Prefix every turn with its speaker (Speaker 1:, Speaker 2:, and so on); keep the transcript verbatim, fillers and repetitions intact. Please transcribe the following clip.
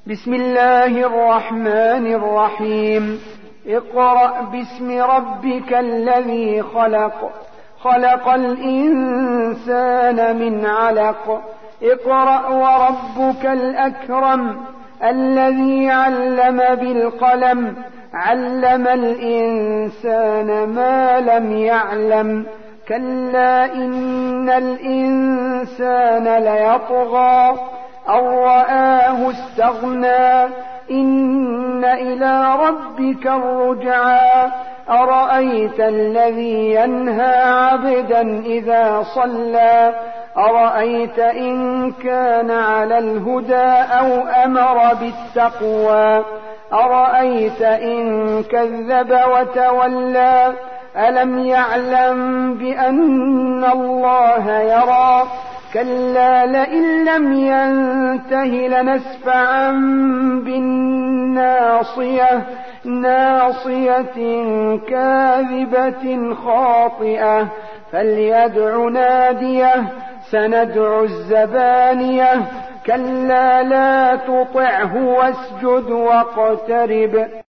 Speaker 1: بسم الله الرحمن الرحيم. اقرأ باسم ربك الذي خلق خلق الإنسان من علق اقرأ وربك الأكرم الذي علم بالقلم علم الإنسان ما لم يعلم كلا إن الإنسان ليطغى أن رآه استغنى إن إلى ربك الرجعى أرأيت الذي ينهى عبدا إذا صلى أرأيت إن كان على الهدى أو أمر بالتقوى أرأيت إن كذب وتولى ألم يعلم بأن الله يرى كلا لئن لم ينته لنسفعا بالناصية ناصية كاذبة خاطئة فليدع ناديه سندع الزبانية كلا لا تطعه واسجد واقترب.